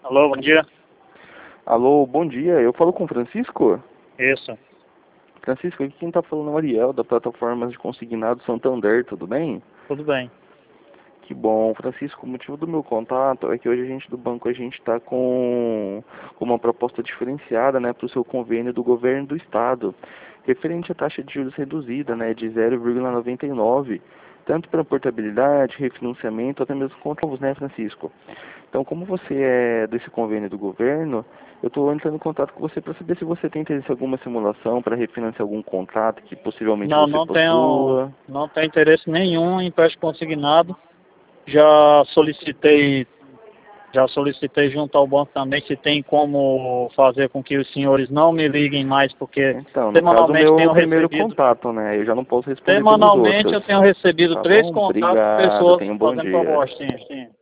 Alô, bom dia. Alô, bom dia. Eu falo com o Francisco? Isso, Francisco, aqui quem está falando é o Ariel, da plataforma de consignado Santander, tudo bem? tudo bem. Que bom. Francisco, o motivo do meu contato é que hoje a gente do banco a gente está com uma proposta diferenciada, né, para o seu convênio do governo do estado, referente à taxa de juros reduzida, né, de 0,99, tanto para portabilidade, refinanciamento, até mesmo contra novos, né, Francisco? Então, como você é desse convênio do governo, eu estou entrando em contato com você para saber se você tem interesse em alguma simulação para refinanciar algum contrato que possivelmente Não, você possua. não tenho interesse nenhum em empréstimo consignado. Já solicitei, já solicitei junto ao banco também se tem como fazer com que os senhores não me liguem mais, porque Então, no caso, o semanalmente meu é o tenho primeiro recebido, contato, né? Eu já não posso responder pelos semanalmente outros. eu tenho recebido Tá três bom? contatos de Obrigado. pessoas Tenha um bom fazendo dia. propostinhas, sim.